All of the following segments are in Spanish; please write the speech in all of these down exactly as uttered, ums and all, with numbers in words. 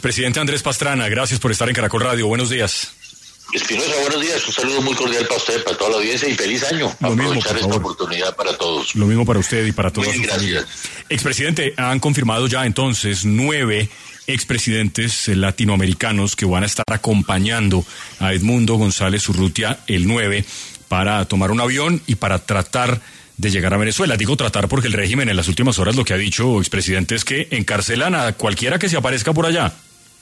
Presidente Andrés Pastrana, gracias por estar en Caracol Radio. Buenos días. Espinosa, buenos días. Un saludo muy cordial para usted, para toda la audiencia y feliz año. Lo mismo, aprovechar esta oportunidad para todos. Lo mismo para usted y para todos. Muy gracias. Expresidente, han confirmado ya entonces nueve expresidentes latinoamericanos que van a estar acompañando a Edmundo González Urrutia el nueve para tomar un avión y para tratar de llegar a Venezuela. Digo tratar porque el régimen en las últimas horas lo que ha dicho, expresidente, es que encarcelan a cualquiera que se aparezca por allá.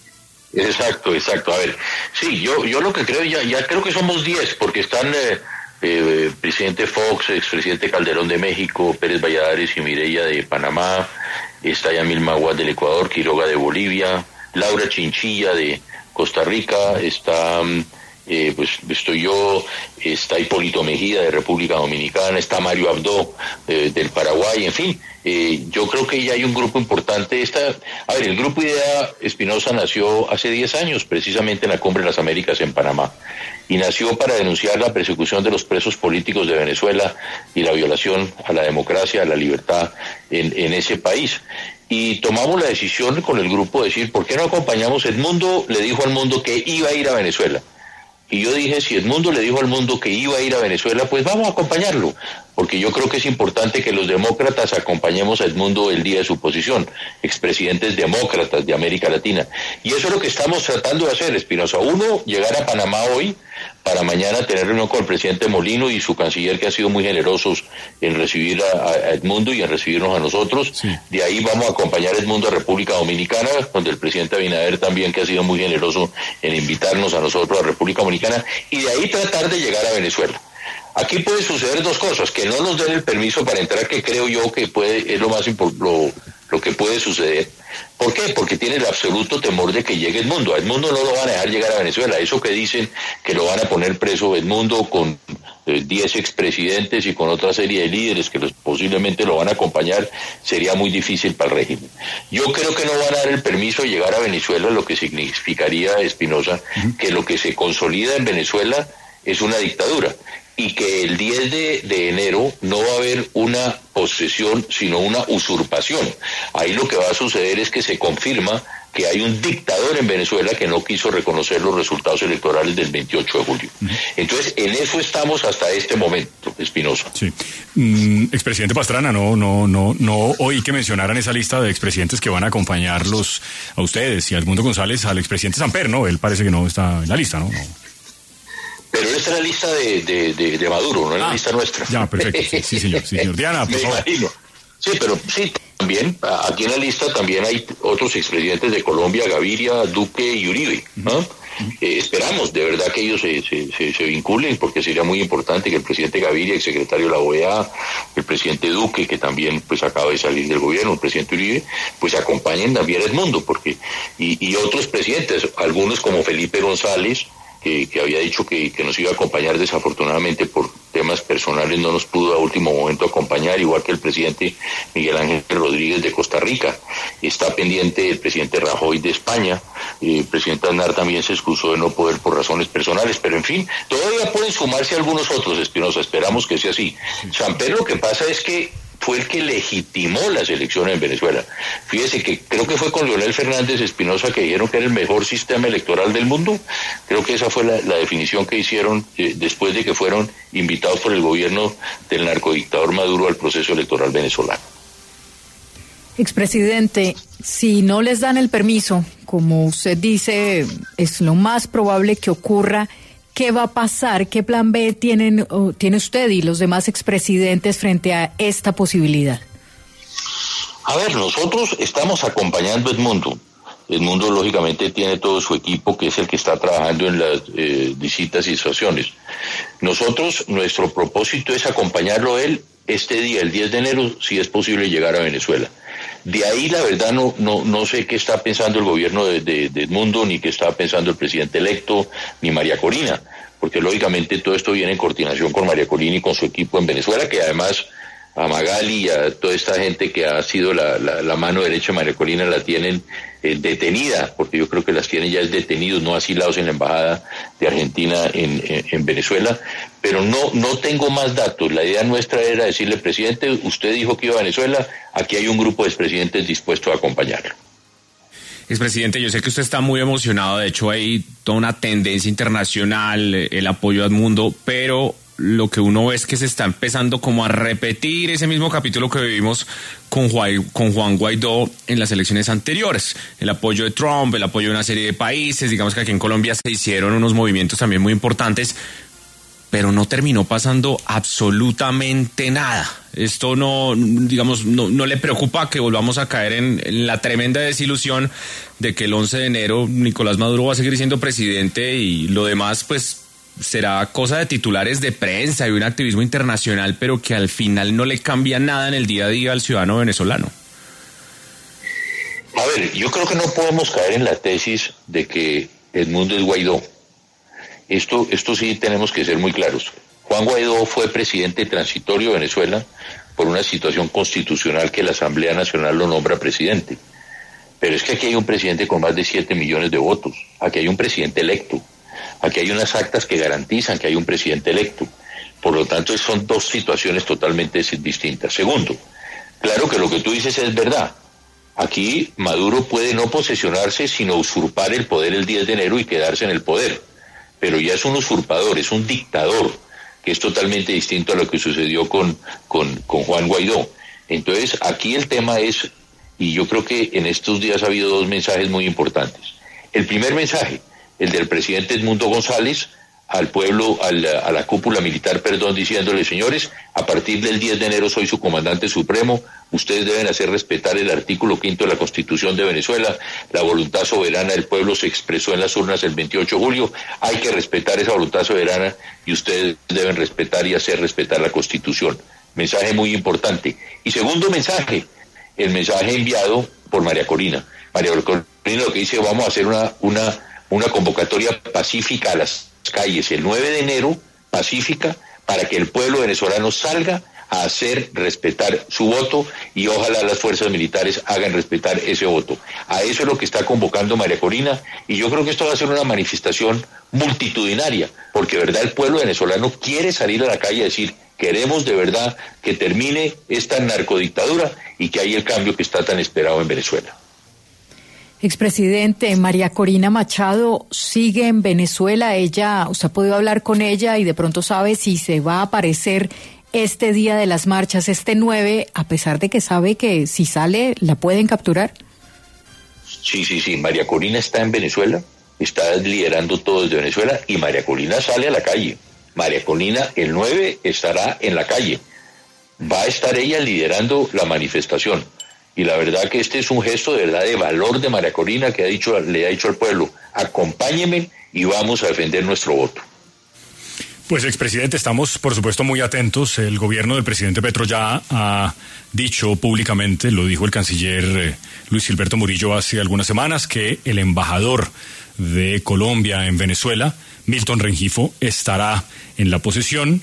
Exacto, exacto. A ver, sí, yo yo lo que creo, ya ya creo que somos diez, porque están eh, eh, presidente Fox, expresidente Calderón de México, Pérez Valladares y Mireya de Panamá, está Yamil Maguad del Ecuador, Quiroga de Bolivia, Laura Chinchilla de Costa Rica, está eh, pues estoy yo, está Hipólito Mejía de República Dominicana, está Mario Abdo eh, del Paraguay, en fin. Eh, yo creo que ya hay un grupo importante. Esta, a ver, el Grupo IDEA Espinosa nació hace diez años, precisamente en la Cumbre de las Américas en Panamá, y nació para denunciar la persecución de los presos políticos de Venezuela y la violación a la democracia, a la libertad en, en ese país. Y tomamos la decisión con el grupo de decir, ¿por qué no acompañamos? Edmundo le dijo al mundo que iba a ir a Venezuela. Y yo dije, si Edmundo le dijo al mundo que iba a ir a Venezuela, pues vamos a acompañarlo, porque yo creo que es importante que los demócratas acompañemos a Edmundo el día de su posición, expresidentes demócratas de América Latina. Y eso es lo que estamos tratando de hacer, Espinosa. Uno, llegar a Panamá hoy, para mañana tener reunión con el presidente Molino y su canciller, que han sido muy generosos en recibir a, a Edmundo y en recibirnos a nosotros. Sí. De ahí vamos a acompañar a Edmundo a República Dominicana, donde el presidente Abinader también, que ha sido muy generoso en invitarnos a nosotros a República Dominicana, y de ahí tratar de llegar a Venezuela. Aquí puede suceder dos cosas: que no nos den el permiso para entrar, que creo yo que puede es lo más importante, lo, lo que puede suceder. ¿Por qué? Porque tiene el absoluto temor de que llegue Edmundo. A Edmundo no lo van a dejar llegar a Venezuela. Eso que dicen que lo van a poner preso Edmundo con eh, diez expresidentes y con otra serie de líderes que los, posiblemente lo van a acompañar, sería muy difícil para el régimen. Yo creo que no van a dar el permiso de llegar a Venezuela, lo que significaría, Espinosa, uh-huh. que lo que se consolida en Venezuela es una dictadura, y que el diez de enero no va a haber una posesión, sino una usurpación. Ahí lo que va a suceder es que se confirma que hay un dictador en Venezuela que no quiso reconocer los resultados electorales del veintiocho de julio. Uh-huh. Entonces, en eso estamos hasta este momento, Espinosa. Sí. Mm, expresidente Pastrana, no, no, no, no oí que mencionaran esa lista de expresidentes que van a acompañarlos a ustedes y a Edmundo González, al expresidente Samper, ¿no? Él parece que no está en la lista, ¿no? no. Pero esta es la lista de, de, de, de Maduro, no es ah, la lista nuestra. Ya, perfecto. Sí, sí, señor. Sí, señor. Diana, por Me favor. imagino. Sí, pero sí, también, aquí en la lista también hay otros expresidentes de Colombia, Gaviria, Duque y Uribe, ¿no? Uh-huh. Eh, esperamos de verdad que ellos se, se, se, se vinculen, porque sería muy importante que el presidente Gaviria, el secretario de la O E A, el presidente Duque, que también pues acaba de salir del gobierno, el presidente Uribe, pues acompañen también a Edmundo, porque y, y otros presidentes, algunos como Felipe González, Que, que había dicho que, que nos iba a acompañar, desafortunadamente por temas personales no nos pudo a último momento acompañar, igual que el presidente Miguel Ángel Rodríguez de Costa Rica. Está pendiente el presidente Rajoy de España, eh, el presidente Aznar también se excusó de no poder por razones personales, pero en fin, todavía pueden sumarse algunos otros, Espinosa, esperamos que sea así. Samper, lo que pasa es que fue el que legitimó las elecciones en Venezuela. Fíjese que creo que fue con Leonel Fernández Espinosa que dijeron que era el mejor sistema electoral del mundo. Creo que esa fue la, la definición que hicieron eh, después de que fueron invitados por el gobierno del narcodictador Maduro al proceso electoral venezolano. Expresidente, si no les dan el permiso, como usted dice, es lo más probable que ocurra. ¿Qué va a pasar? ¿Qué plan B tienen, uh, tiene usted y los demás expresidentes frente a esta posibilidad? A ver, nosotros estamos acompañando a Edmundo. Edmundo, lógicamente, tiene todo su equipo, que es el que está trabajando en las eh, visitas y situaciones. Nosotros, nuestro propósito es acompañarlo a él este día, el diez de enero, si es posible llegar a Venezuela. De ahí, la verdad, no no no sé qué está pensando el gobierno de, de, de Edmundo, ni qué está pensando el presidente electo, ni María Corina, porque lógicamente todo esto viene en coordinación con María Corina y con su equipo en Venezuela, que además a Magali y a toda esta gente que ha sido la, la, la mano derecha de María Corina la tienen eh, detenida, porque yo creo que las tienen ya detenidos, no asilados en la embajada de Argentina en, en, en Venezuela, pero no no tengo más datos. La idea nuestra era decirle, presidente, usted dijo que iba a Venezuela, aquí hay un grupo de expresidentes dispuestos a acompañarlo. Expresidente, yo sé que usted está muy emocionado, de hecho hay toda una tendencia internacional, el apoyo a Edmundo, pero lo que uno ve es que se está empezando como a repetir ese mismo capítulo que vivimos con Juan, con Juan Guaidó en las elecciones anteriores. El apoyo de Trump, el apoyo de una serie de países, digamos que aquí en Colombia se hicieron unos movimientos también muy importantes, pero no terminó pasando absolutamente nada. Esto no, digamos, no, no le preocupa que volvamos a caer en, en la tremenda desilusión de que el once de enero Nicolás Maduro va a seguir siendo presidente y lo demás, pues, será cosa de titulares de prensa y un activismo internacional, pero que al final no le cambia nada en el día a día al ciudadano venezolano. A ver, yo creo que no podemos caer en la tesis de que Edmundo es Guaidó. Esto, esto sí tenemos que ser muy claros. Juan Guaidó fue presidente transitorio de Venezuela por una situación constitucional que la Asamblea Nacional lo nombra presidente. Pero es que aquí hay un presidente con más de siete millones de votos. Aquí hay un presidente electo. Aquí hay unas actas que garantizan que hay un presidente electo. Por lo tanto, son dos situaciones totalmente distintas. Segundo, claro que lo que tú dices es verdad. Aquí Maduro puede no posesionarse, sino usurpar el poder el diez de enero y quedarse en el poder. Pero ya es un usurpador, es un dictador, que es totalmente distinto a lo que sucedió con, con, con Juan Guaidó. Entonces, aquí el tema es, y yo creo que en estos días ha habido dos mensajes muy importantes. El primer mensaje, el del presidente Edmundo González, al pueblo, a la, a la cúpula militar, perdón, diciéndole, señores, a partir del diez de enero soy su comandante supremo, ustedes deben hacer respetar el artículo quinto de la Constitución de Venezuela, la voluntad soberana del pueblo se expresó en las urnas el veintiocho de julio, hay que respetar esa voluntad soberana y ustedes deben respetar y hacer respetar la Constitución. Mensaje muy importante. Y segundo mensaje, el mensaje enviado por María Corina. María Corina lo que dice, vamos a hacer una, una, una convocatoria pacífica a las calles el nueve de enero, pacífica, para que el pueblo venezolano salga a hacer respetar su voto y ojalá las fuerzas militares hagan respetar ese voto. A eso es lo que está convocando María Corina y yo creo que esto va a ser una manifestación multitudinaria, porque de verdad el pueblo venezolano quiere salir a la calle a decir queremos de verdad que termine esta narcodictadura y que haya el cambio que está tan esperado en Venezuela. Expresidente, María Corina Machado sigue en Venezuela. Ella, usted ha podido hablar con ella y de pronto sabe si se va a aparecer este día de las marchas, este nueve, a pesar de que sabe que si sale la pueden capturar. Sí, sí, sí. María Corina está en Venezuela, está liderando todo desde Venezuela y María Corina sale a la calle. María Corina el nueve estará en la calle. Va a estar ella liderando la manifestación. Y la verdad que este es un gesto de verdad de valor de María Corina que ha dicho, le ha dicho al pueblo, acompáñeme y vamos a defender nuestro voto. Pues, expresidente, estamos por supuesto muy atentos. El gobierno del presidente Petro ya ha dicho públicamente, lo dijo el canciller eh, Luis Gilberto Murillo hace algunas semanas, que el embajador de Colombia en Venezuela, Milton Rengifo, estará en la posesión.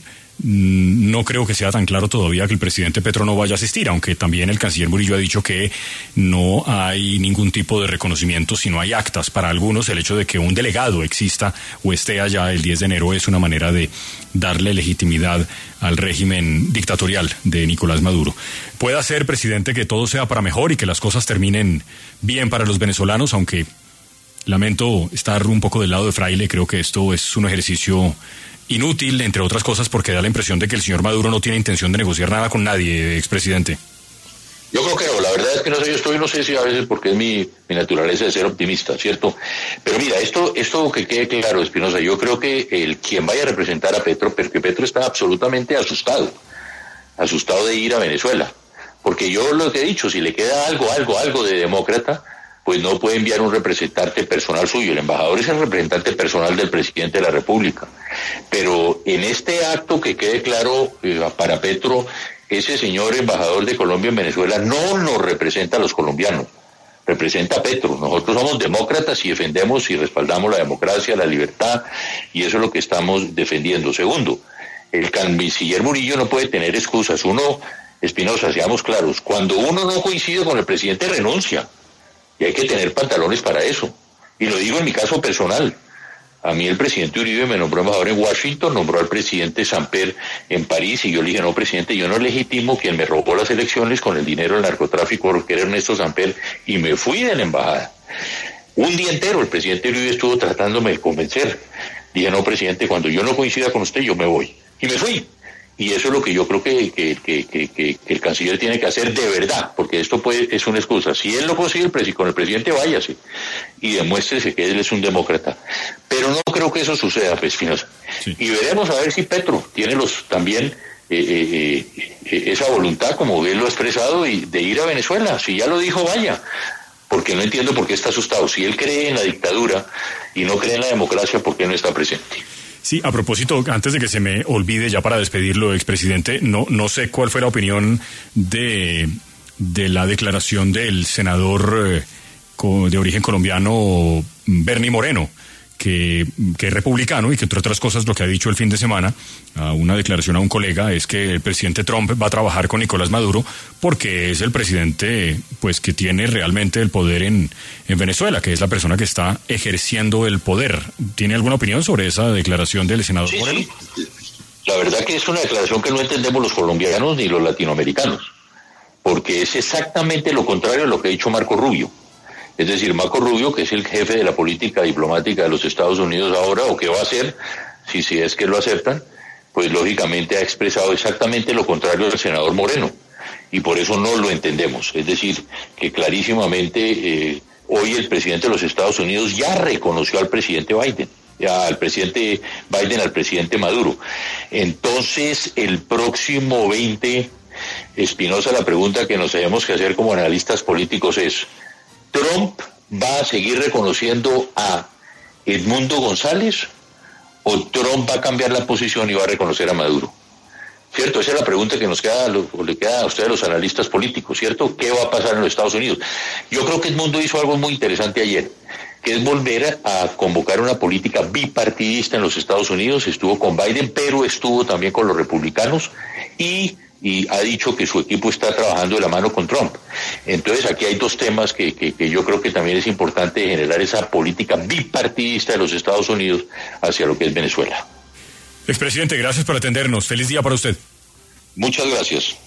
No creo que sea tan claro todavía que el presidente Petro no vaya a asistir, aunque también el canciller Murillo ha dicho que no hay ningún tipo de reconocimiento si no hay actas. Para algunos el hecho de que un delegado exista o esté allá el diez de enero es una manera de darle legitimidad al régimen dictatorial de Nicolás Maduro. Puede ser, presidente, que todo sea para mejor y que las cosas terminen bien para los venezolanos, aunque lamento estar un poco del lado de Fraile. Creo que esto es un ejercicio inútil, entre otras cosas, porque da la impresión de que el señor Maduro no tiene intención de negociar nada con nadie, expresidente. Yo creo que no, la verdad es que no sé, yo estoy, no sé si a veces porque es mi, mi naturaleza de ser optimista, ¿cierto? Pero mira, esto, esto que quede claro, Espinosa, yo creo que el quien vaya a representar a Petro, porque Petro está absolutamente asustado, asustado de ir a Venezuela, porque yo lo que he dicho, si le queda algo, algo, algo de demócrata, pues no puede enviar un representante personal suyo. El embajador es el representante personal del presidente de la República. Pero en este acto que quede claro eh, para Petro, ese señor embajador de Colombia en Venezuela no nos representa a los colombianos, representa a Petro. Nosotros somos demócratas y defendemos y respaldamos la democracia, la libertad, y eso es lo que estamos defendiendo. Segundo, el canciller Murillo no puede tener excusas. Uno, Espinosa, seamos claros, cuando uno no coincide con el presidente renuncia. Y hay que tener pantalones para eso. Y lo digo en mi caso personal. A mí el presidente Uribe me nombró embajador en Washington, nombró al presidente Samper en París, y yo le dije, no, presidente, yo no legitimo quien me robó las elecciones con el dinero del narcotráfico, que era Ernesto Samper, y me fui de la embajada. Un día entero el presidente Uribe estuvo tratándome de convencer. Dije, no, presidente, cuando yo no coincida con usted, yo me voy. Y me fui. Y eso es lo que yo creo que, que, que, que, que el canciller tiene que hacer de verdad, porque esto puede, es una excusa. Si él no consigue el presi- con el presidente, váyase y demuéstrese que él es un demócrata. Pero no creo que eso suceda, pues, Espinosa. Sí. Y veremos a ver si Petro tiene los también eh, eh, eh, esa voluntad, como él lo ha expresado, y de ir a Venezuela. Si ya lo dijo, vaya. Porque no entiendo por qué está asustado. Si él cree en la dictadura y no cree en la democracia, ¿por qué no está presente? Sí, a propósito, antes de que se me olvide, ya para despedirlo, expresidente, no, no sé cuál fue la opinión de, de la declaración del senador eh, de origen colombiano, Bernie Moreno, que, que es republicano y que, entre otras cosas, lo que ha dicho el fin de semana, a una declaración a un colega, es que el presidente Trump va a trabajar con Nicolás Maduro porque es el presidente, pues, que tiene realmente el poder en, en Venezuela, que es la persona que está ejerciendo el poder. ¿Tiene alguna opinión sobre esa declaración del senador sí, Moreno? Sí. La verdad que es una declaración que no entendemos los colombianos ni los latinoamericanos, porque es exactamente lo contrario de lo que ha dicho Marco Rubio. Es decir, Marco Rubio, que es el jefe de la política diplomática de los Estados Unidos ahora, o que va a hacer, si, si es que lo aceptan, pues lógicamente ha expresado exactamente lo contrario del senador Moreno, y por eso no lo entendemos. Es decir, que clarísimamente eh, hoy el presidente de los Estados Unidos ya reconoció al presidente Biden, ya al presidente Biden, al presidente Maduro. Entonces, el próximo veinte, Espinosa, la pregunta que nos tenemos que hacer como analistas políticos es: ¿Trump va a seguir reconociendo a Edmundo González o Trump va a cambiar la posición y va a reconocer a Maduro? ¿Cierto? Esa es la pregunta que nos queda, o le queda a ustedes los analistas políticos, ¿cierto? ¿Qué va a pasar en los Estados Unidos? Yo creo que Edmundo hizo algo muy interesante ayer, que es volver a convocar una política bipartidista en los Estados Unidos. Estuvo con Biden, pero estuvo también con los republicanos y... y ha dicho que su equipo está trabajando de la mano con Trump. Entonces aquí hay dos temas que, que, que yo creo que también es importante generar esa política bipartidista de los Estados Unidos hacia lo que es Venezuela. Expresidente, gracias por atendernos. Feliz día para usted. Muchas gracias.